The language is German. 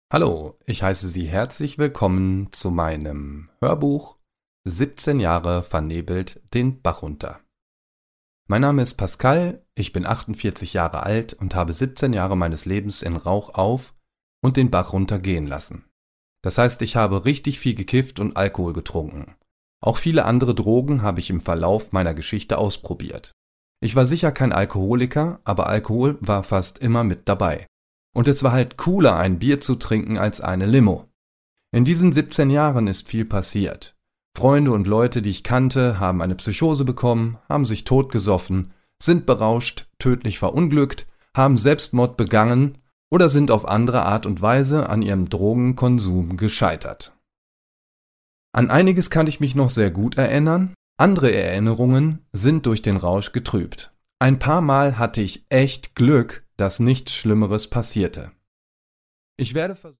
Hallo, ich heiße Sie herzlich willkommen zu meinem Hörbuch 17 Jahre vernebelt den Bach runter. Mein Name ist Pascal, ich bin 48 Jahre alt und habe 17 Jahre meines Lebens in Rauch auf und den Bach runter gehen lassen. Das heißt, ich habe richtig viel gekifft und Alkohol getrunken. Auch viele andere Drogen habe ich im Verlauf meiner Geschichte ausprobiert. Ich war sicher kein Alkoholiker, aber Alkohol war fast immer mit dabei. Und es war halt cooler, ein Bier zu trinken als eine Limo. In diesen 17 Jahren ist viel passiert. Freunde und Leute, die ich kannte, haben eine Psychose bekommen, haben sich totgesoffen, sind berauscht, tödlich verunglückt, haben Selbstmord begangen oder sind auf andere Art und Weise an ihrem Drogenkonsum gescheitert. An einiges kann ich mich noch sehr gut erinnern, andere Erinnerungen sind durch den Rausch getrübt. Ein paar Mal hatte ich echt Glück, dass nichts Schlimmeres passierte. Ich werde versuchen,